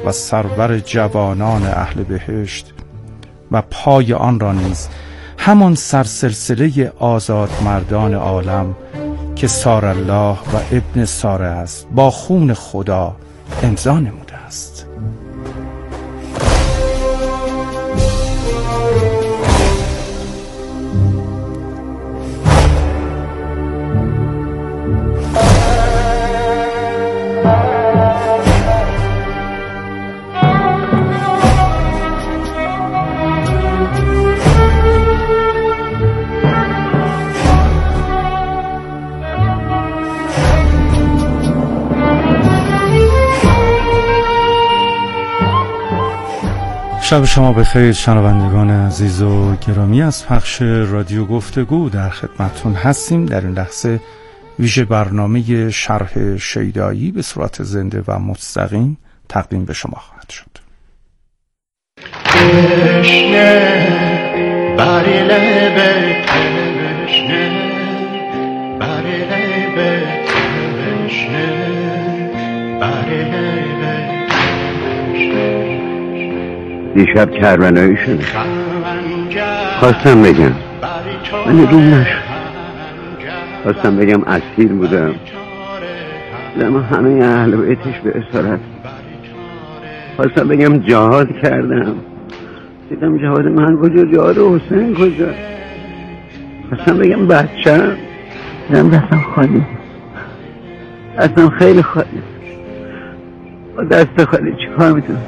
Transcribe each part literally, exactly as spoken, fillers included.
و سرور جوانان اهل بهشت و پای آن را نیز همان سرسلسله آزاد مردان عالم که سار الله و ابن ساره است با خون خدا امضا نموده است. شب شما بخیر شنوندگان عزیز و گرامی، از پخش رادیو گفتگو در خدمتتون هستیم. در این لحظه ویژه برنامه شرح شیدایی به صورت زنده و مستقیم تقدیم به شما خواهد شد. تشنه بری لب تشنه بری لب تشنه بری لب دیشب کربلایی شده، خواستم بگم ولی روم نشد. خواستم بگم اسیر بودم، اما همه اهل بیتش به اسارت. خواستم بگم جهاد کردم، دیدم جهاد من کجا، جهاد حسین کجا. خواستم بگم بچه‌م، دیدم دستم خالی، دستم خیلی خالی. با دست خالی چی کار میتونستم؟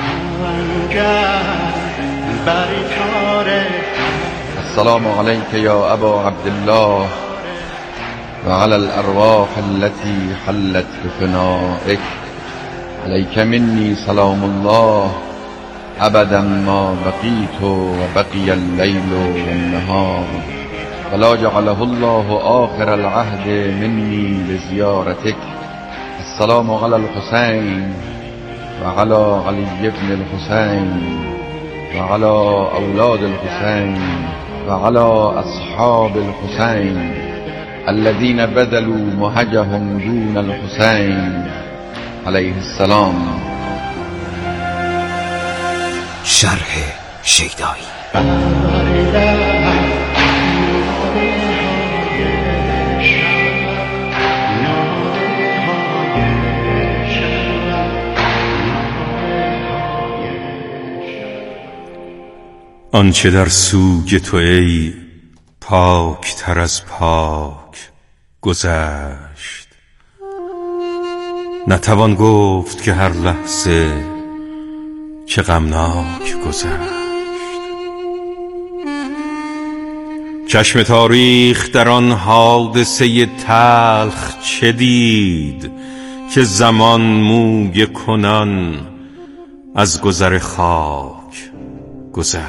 السلام عليك يا أبا عبد الله وعلى الأرواح التي حلت بفنائك. عليك مني سلام الله أبدا ما بقيت وبقي الليل والنهار، ولا جعله الله آخر العهد مني لزيارتك. السلام على الحسين وعلى علي بن الحسين وعلى أولاد الحسين وعلى أصحاب الحسين الذين بذلوا مهجهم دون الحسين عليه السلام. شرح شیدایی. آنچه در سوگ تو ای پاک تر از پاک گذشت، نتوان گفت که هر لحظه چه غمناک گذشت. چشم تاریخ در آن حادثه تلخ چه دید که زمان موی کنان از گذر خاک گذشت.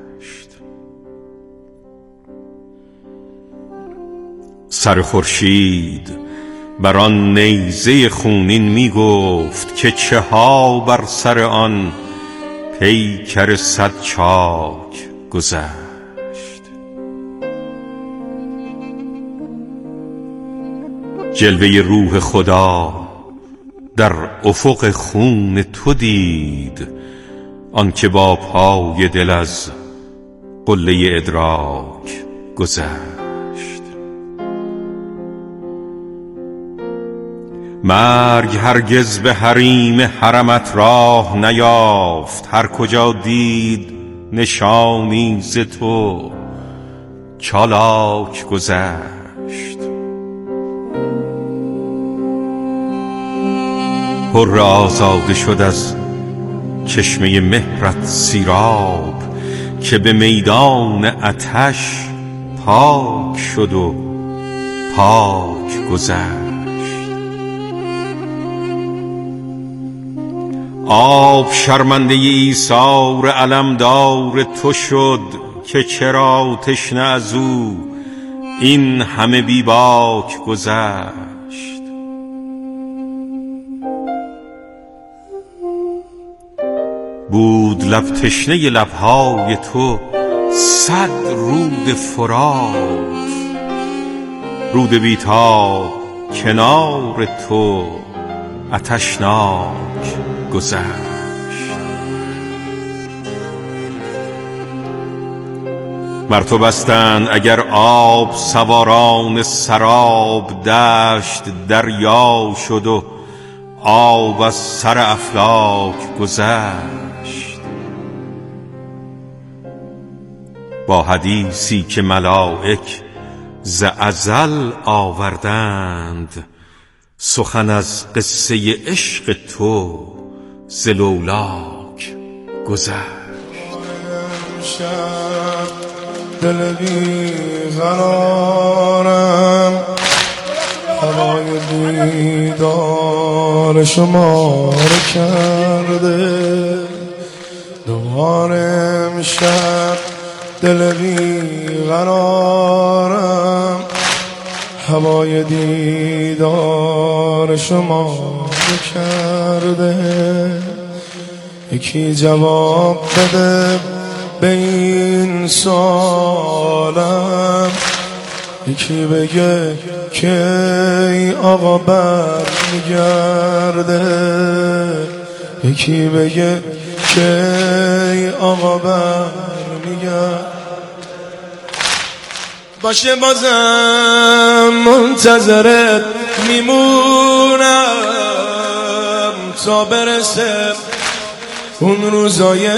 سر خورشید بر آن نیزه خونین می گفت که چه ها بر سر آن پیکر صد چاک گذشت. جلوه روح خدا در افق خون تو دید، آن که با پای دل از قله ادراک گذشت. مرگ هرگز به حریم حرمت راه نیافت، هر کجا دید نشانی ز تو چالاک گذشت. حر آزاده شد از چشمه مهرت سیراب، که به میدان آتش پاک شد و پاک گذشت. آب شرمنده ایثار علمدار تو شد، که چرا تشنه از او این همه بی باک گذشت. بود لب تشنه لبهای تو صد رود فرات، رود بیتاب کنار تو آتشناک گذشت. بر تو بستند اگر آب سواران سراب، دشت دریا شد و آب از سر افلاک گذشت. با حدیثی که ملائک ز ازل آوردند، سخن از قصه عشق تو ز لولاک گذشت. دل بی قرارم هوای دیدار شما رو کرده، دوباره امشب دل بی قرارم هوای دیدار شما رو کرده. یکی جواب بده به این سوالم، یکی بگه که ای آقا بر میگرده، یکی بگه که ای آقا بر میگرده. باشه بازم منتظرت میمونم تا برسه اون روزای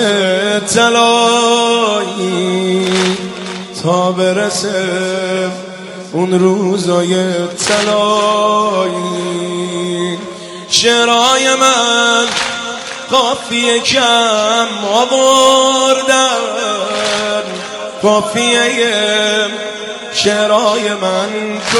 طلایی، تا برسه اون روزای طلایی. شعرهای من قافیه کم آوردن، قافیه شعرهای من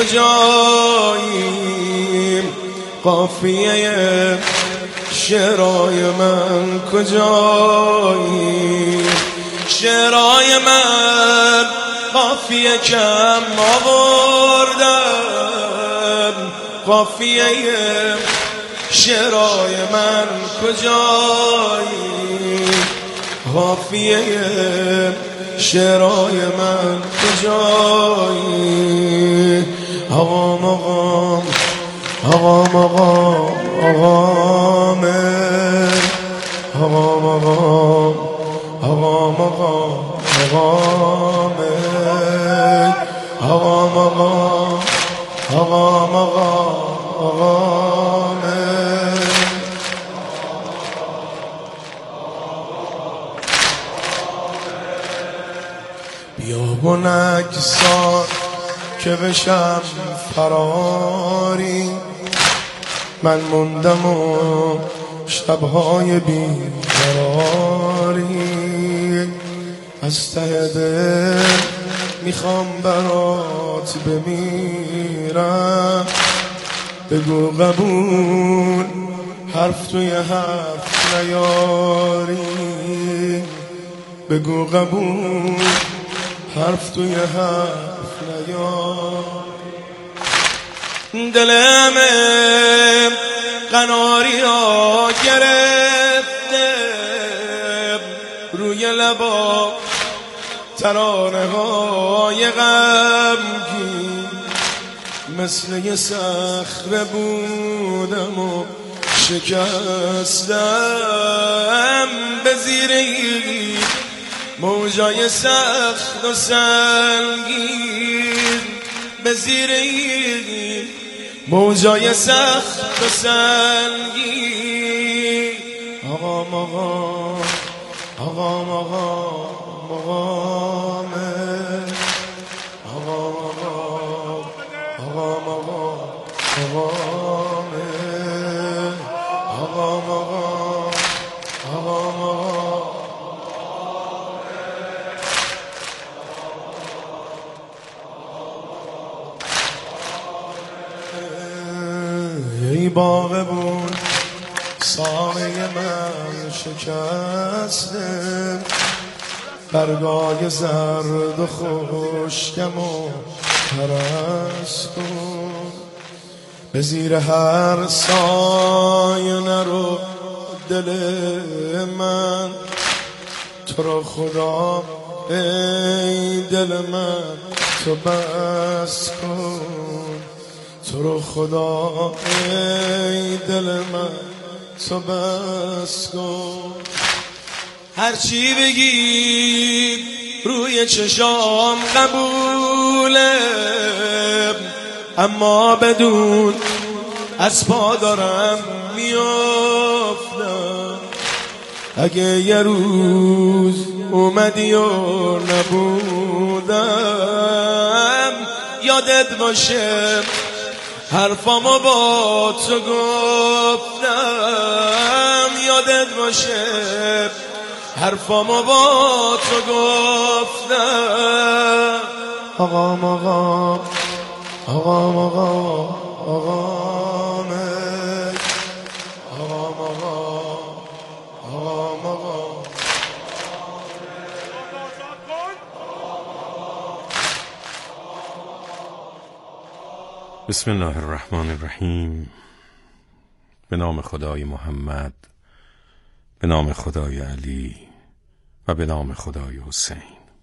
کجایی، قافیه شعرهای من کجایی. شعرهای من قافیه کم آوردن، قافیه شعرهای من کجایی، قافیه شعرهای من کجایی. آقام آقام آقام آقام آقام آقام آقام آقام آقام آقام آقام آقام آقام. بیا و نگذار که بشم فراری، من موندم و شبهای بیقراری. از ته دل میخوام برات بمیرم، بگو قبول حرف توی حرف نیاری، بگو قبول حرف توی حرف نیاری. دلم قناری ها گرفته روی لبا ترانه های غمگین، مثل یه صخره بودم و شکستم به زیر موجای سخت و سنگین، به زیر موجای سخت و سنگین. آقام آقام آقام آقام آقام آقام آقام آقام آقام آقام ای باغ بود ساقه من شکسته، برگای زرد و خشکم و پرست کن. به زیر هر سایه نرو دل من، تو رو خدا ای دل من تو بس کن، تو رو خدا ای دل من تو بس کن. هرچی بگی روی چشام قبوله، اما بدون از پا دارم میافتم. اگه یه روز اومدی و نبودم، یادت باشه حرفامو با تو گفتم، یادت باشه حرفامو با تو گفتم. آقا آقا آقا آقا آقا بسم الله الرحمن الرحیم. به نام خدای محمد، به نام خدای علی و به نام خدای حسین.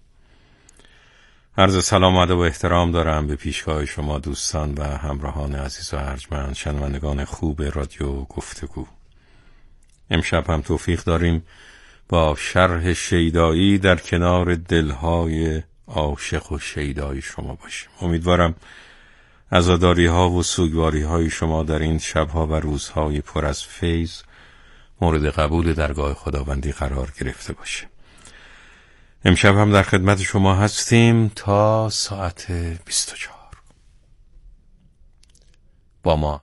عرض سلام و ادب و احترام دارم به پیشگاه شما دوستان و همراهان عزیز و ارجمند، شنوندگان خوب رادیو گفتگو. امشب هم توفیق داریم با شرح شیدایی در کنار دلهای عاشق و شیدای شما باشیم. امیدوارم عزاداری ها و سوگواری های شما در این شبها و روزهای پر از فیض مورد قبول درگاه خداوندی قرار گرفته باشه. امشب هم در خدمت شما هستیم تا ساعت بیست و چهار. با ما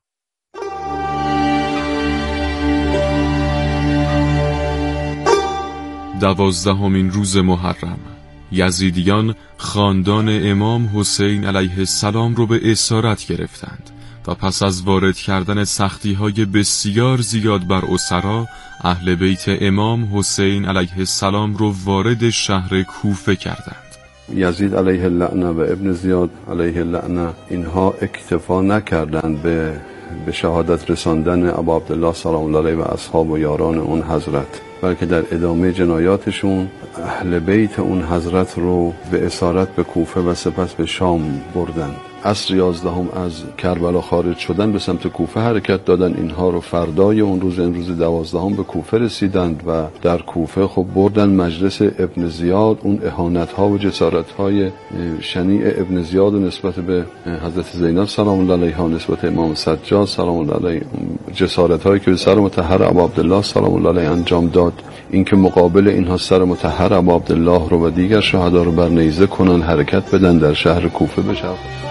دوازدهمین روز محرم، یزیدیان خاندان امام حسین علیه السلام رو به اسارت گرفتند و پس از وارد کردن سختی‌های بسیار زیاد بر اسرا، اهل بیت امام حسین علیه السلام رو وارد شهر کوفه کردند. یزید علیه اللعنه و ابن زیاد علیه اللعنه اینها اکتفا نکردند به به شهادت رساندن ابا عبدالله سلام الله علیه و اصحاب و یاران اون حضرت، بلکه در ادامه جنایاتشون اهل بیت اون حضرت رو به اسارت به کوفه و سپس به شام بردند. عصر یازدهم از کربلا خارج شدن به سمت کوفه حرکت دادن. اینها رو فردای اون روز امروز دوازدهم به کوفه رسیدند و در کوفه خب بردن مجلس ابن زیاد. اون اهانت ها و جسارت های شنیع ابن زیاد و نسبت به حضرت زینب سلام الله علیها، نسبت امام سجاد سلام الله علیه، جسارت هایی که به سر مطهر ابا عبدالله سلام الله علیه انجام داد، اینکه مقابل اینها سر مطهر ابا عبدالله رو و دیگر شهدا رو بر نیزه کنن حرکت بدن در شهر کوفه بشه.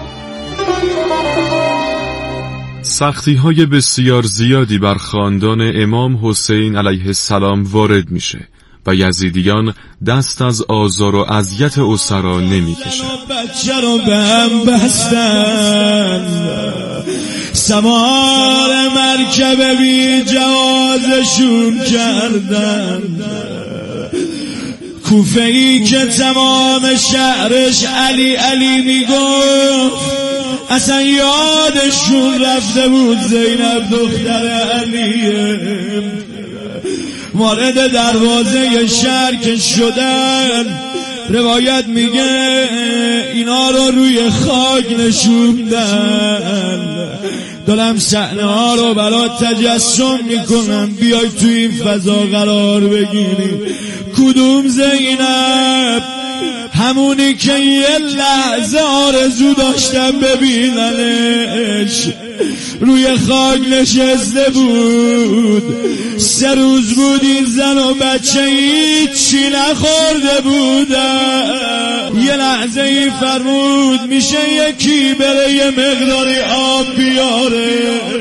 سختی های بسیار زیادی بر خاندان امام حسین علیه السلام وارد میشه و یزیدیان دست از آزار و اذیت اسرا نمی کشن. بچه رو به هم بستن، سوار مرکب بی جوازشون کردن. کوفه ای که تمام شهرش علی علی میگفت، اصلا یادشون رفته بود زینب دختر علیه. وارد دروازه شهر که شدن، روایت میگه اینا رو روی خاک نشوندن. دارم صحنه ها رو برات تجسم میکنم، بیای تو این فضا قرار بگیری. کدوم زینب؟ همونی که یه لحظه آرزو داشتم ببیننش. روی خاک نشسته بود، سه روز بود این زن و بچه هیچی نخورده بودن. یه لحظه ای فرمود میشه یکی بره یه مقداری آب بیاره.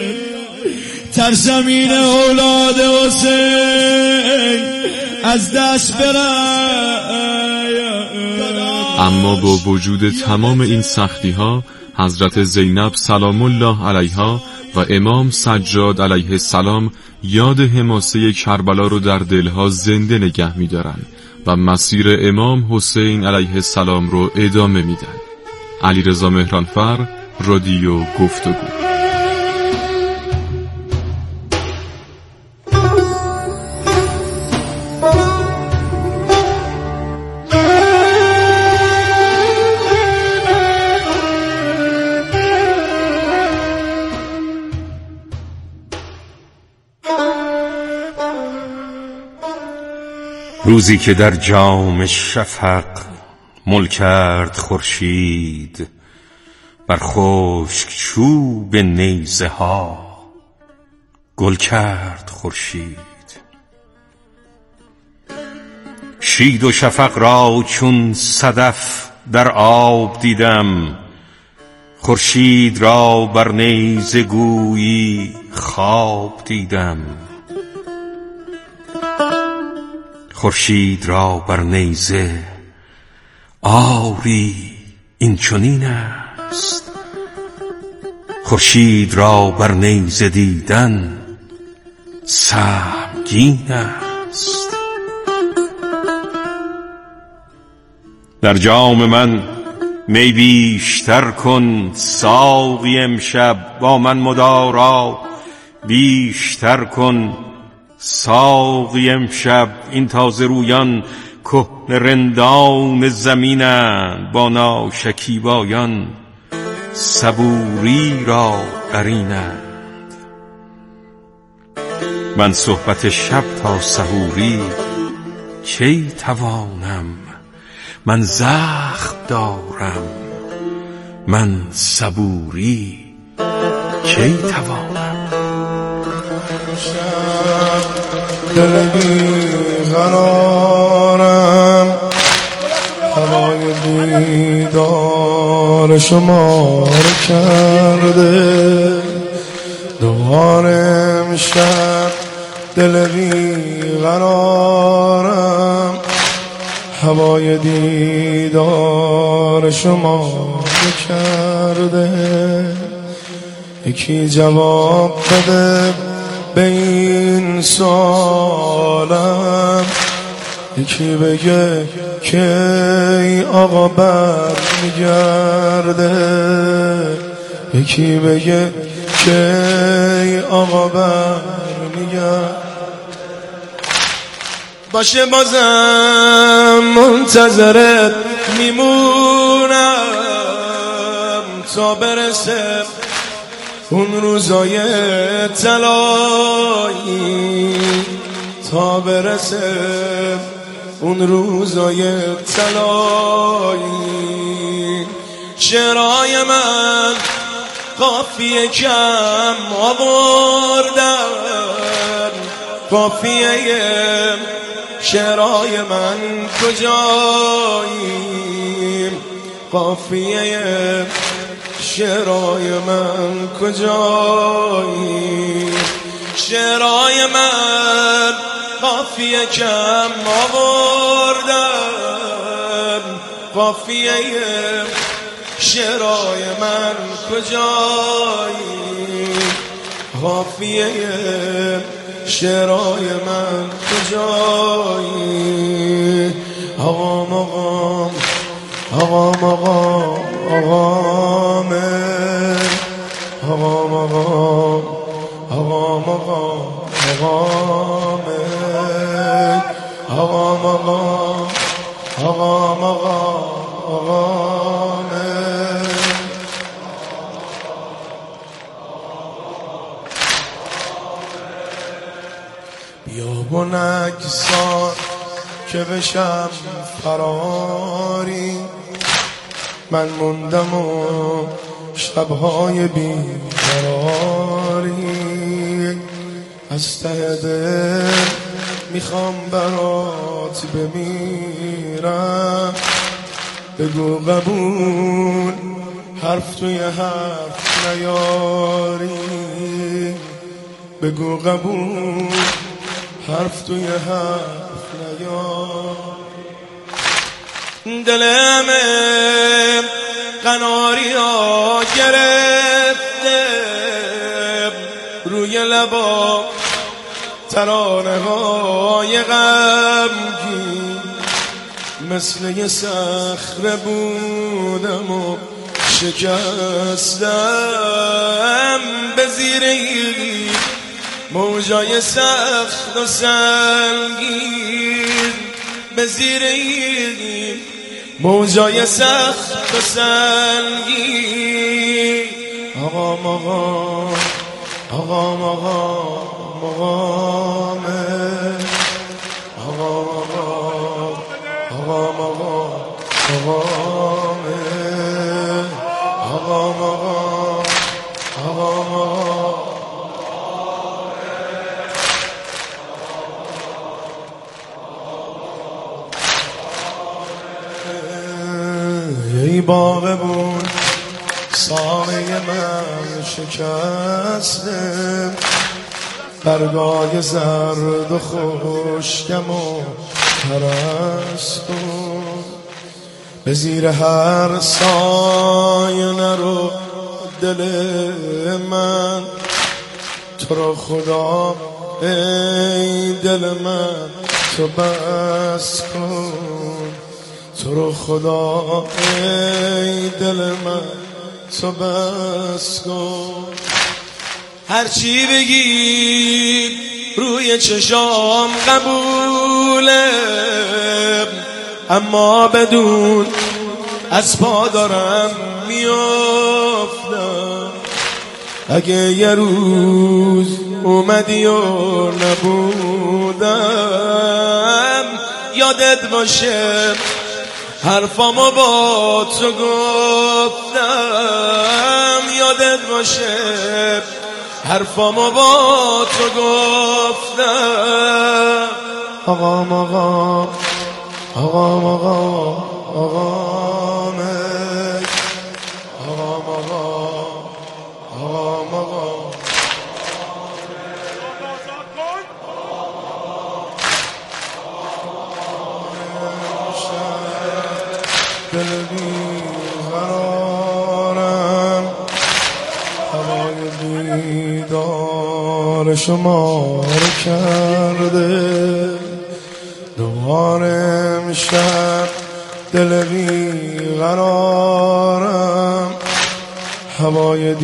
ترسم این اولاد حسین از دست بره. اما با وجود تمام این سختی ها، حضرت زینب سلام الله علیها و امام سجاد علیه السلام یاد حماسه کربلا رو در دلها زنده نگه می‌دارن و مسیر امام حسین علیه السلام رو ادامه میدن. علیرضا مهرانفر، رادیو گفتگو. روزی که در جام شفق مل کرد خورشید بر خشک چوب نیزه ها، گل کرد خورشید. شید و شفق را چون صدف در آب دیدم، خورشید را بر نیزه گویی خواب دیدم. خورشید را بر نیزه آری این چنین است، خورشید را بر نیزه دیدن سهمگین است. در جام من می بیشتر کن ساقی امشب، با من مدارا بیشتر کن ساقی امشب. این تازه رویان کهنه رندان زمینند، با ناشکیبایان صبوری را قرینند. من صحبت شب تا سحوری کی توانم، من زخم دارم، من صبوری کی توانم. دل بیقرارم، هوای دیدار شما رو کرده. دوباره امشب دل بیقرارم، هوای دیدار شما رو کرده. یکی جواب بده به این سوالم، یکی بگه که ای آقا بر میگرده، یکی بگه که ای آقا بر میگرده. باشه بازم منتظرت میمونم تا برسه اون روزای طلایی، تا برسه اون روزای طلایی. شعرهای من قافیه کم آوردن، قافیه شعرهای من کجایی، قافیه شعرهای من کجایی. شعرهای من قافیه کم آوردن، قافیه شعرهای من کجایی، قافیه شعرهای من کجایی. آقا مقام آقا مقام آقا من، آقا مقام آقا مقام آقا من، آقا مقام آقا مقام آقا من. بیا و نگذار که بشم فراری، من موندم و شبهای بیقراری. از ته دل میخوام برات بمیرم، بگو قبول حرف توی حرف نیاری، بگو قبول حرف توی حرف نیاری. دلم قناری ها گرفته روی لبا ترانه های غمگین، مثل یه صخره بودم و شکستم به زیر موجای سخت و سنگین، به زیر موجای سخت و سنگین. آقا مقام آقا مقام مقامه، آقا مقام آقا مقام آقامه آقام آقام آقام آقام یه باغ بود سایه من شکسته برگای زرد و خشکم و پرستون به زیر هر سایه نرو دل من تو رو خدا ای دل من تو بس کن تو رو خدا ای دل من تو بس کن هرچی بگید روی چشام قبوله اما بدون از پا دارم میافتم اگه یه روز اومدی و نبودم یادت باشه حرفامو با تو گفتم یادت باشه حرفامو با تو گفتم آقام آقام آقام آقام آقام آقام آقام آقام آقام دل بیقرارم هوای دیدار شما رو کرده دوباره امشب دل بیقرارم هوای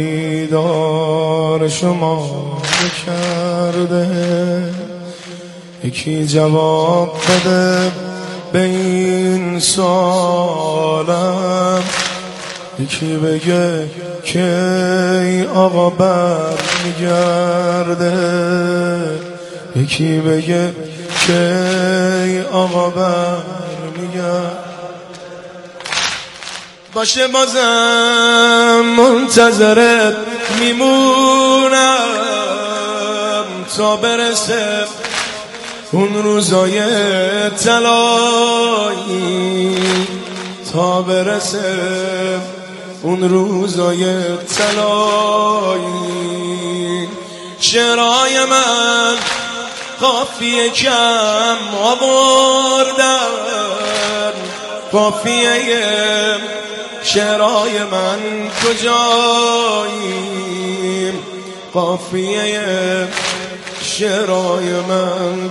دیدار شما رو کرده یکی جواب بده به این سوالم یکی بگه که ای آقا بر میگرده یکی بگه که ای آقا بر میگرده باشه بازم منتظرت میمونم تا برسه اون روزای طلایی تا برسه اون روزای طلایی شعرهای من قافیه کم آوردن قافیه شعرهای من کجایی قافیه شعرهای من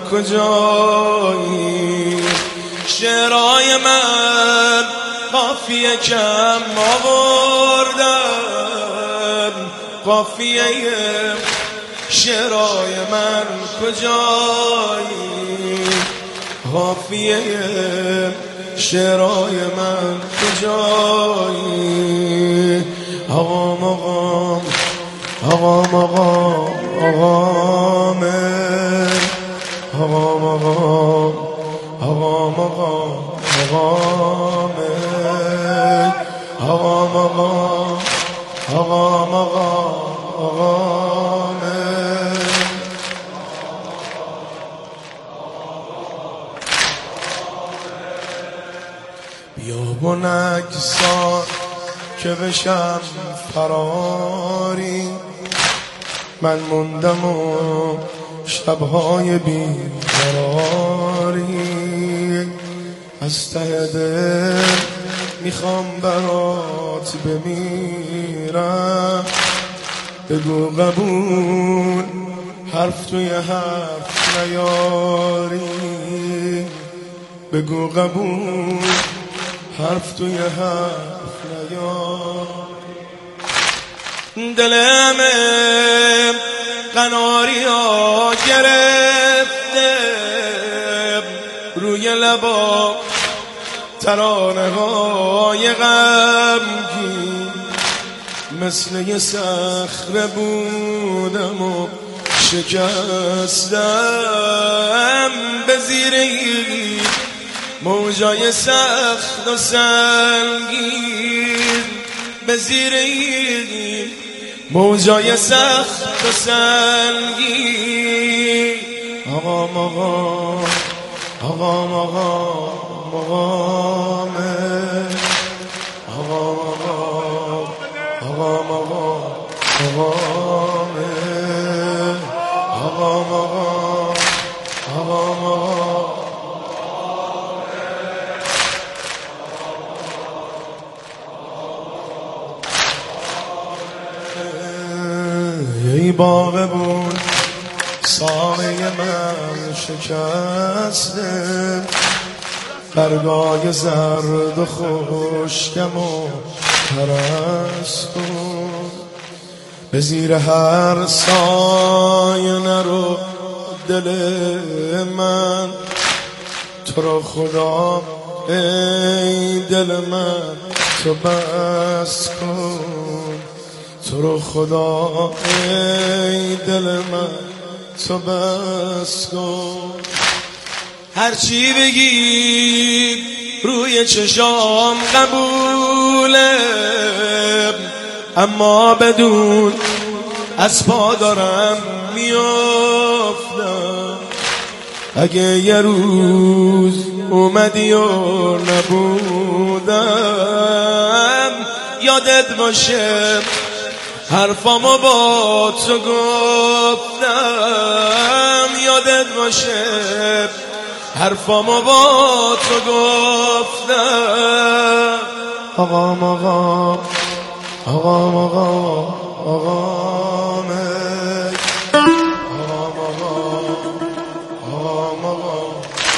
کجایی شعرهای من قافیه کم آوردن قافیه شعرهای من کجایی قافیه شعرهای من کجایی آقام آقام آقام آقام آقام آقام آقام آقام آقام آقام آقام آقام آقام آقام بیا بنگسان که بشم فراری من موندم و شبهای بیقراری از ته دل میخوام برات بمیرم بگو قبول حرف توی حرف نیاری بگو قبول حرف توی حرف نیاری دلم قناری ها گرفته روی لبا ترانه های غمگین مثل یه صخره بودم و شکستم به زیر موجای سخت و سنگین به زیر این موجای سخت و سنگین آقا مقام آقا مقام مقامه آقا مقام آقا مقام مقامه آقا مقام آقا مقام یه باغ بود ساقه من شکسته برگای زرد و خشکم و پرستون به زیر هر سایه نرو دل من تو رو خدا ای دل من تو بس کن تو رو خدا ای دل من تو بس کن هرچی بگی روی چشام قبوله اما بدون از پا دارم میافتم اگه یه روز اومدی و نبودم یادت باشه حرفامو با تو گفتم یادت باشه حرفامو با تو گفتم آقا مقام آقا مقام آقامه آقا مقام آقا مقام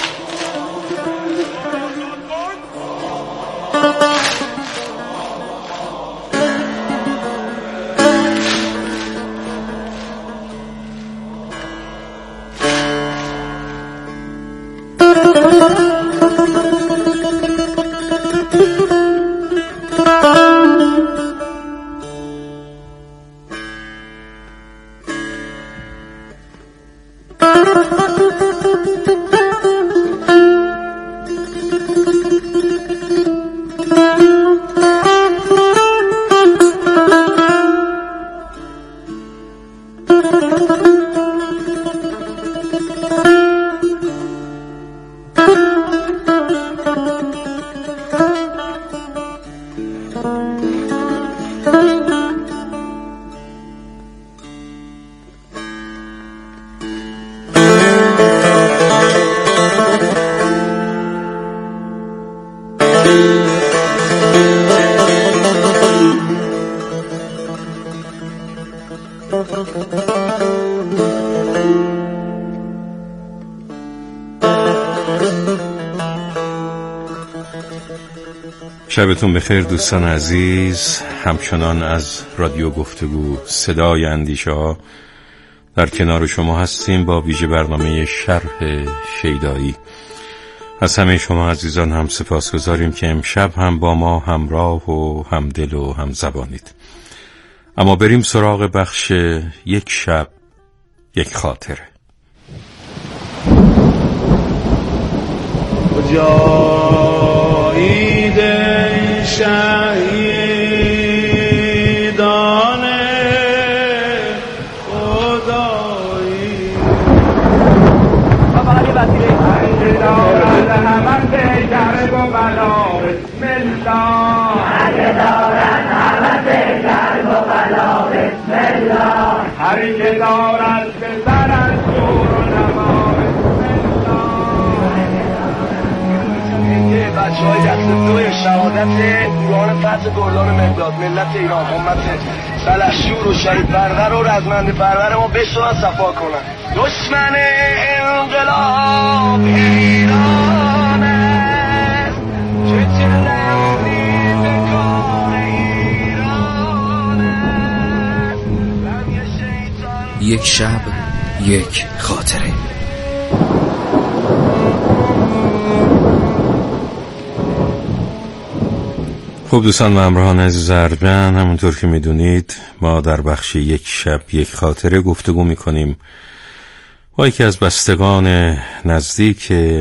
شبتون بخیر دوستان عزیز. همچنان از رادیو گفتگو صدای اندیشه ها در کنار شما هستیم با ویژه برنامه شرح شیدایی. از همه شما عزیزان هم سپاسگزاریم که امشب هم با ما همراه و همدل و همزبانید. اما بریم سراغ بخش یک شب یک خاطره. جایید شهیدان خدایی بابا علی وزیری هنگ دارد همه پیکر و بلا بسم الله هنگ دارد همه پیکر و بلا بسم الله هری که دارد به سر از شور و نما بچه های دست دوی شهادت دیوان فتح گردان مقداد ملت ایران امت سلحشور و شهید برور و رزمنده پرور ما بشتوان صفا کنن دشمن انقلاب ایران است که چلندی به کار ایران است یک شب یک خاطره. خب دوستان و همراهان عزیز ارجمند، همونطور که میدونید ما در بخش یک شب یک خاطره گفتگو میکنیم با یکی از بستگان نزدیک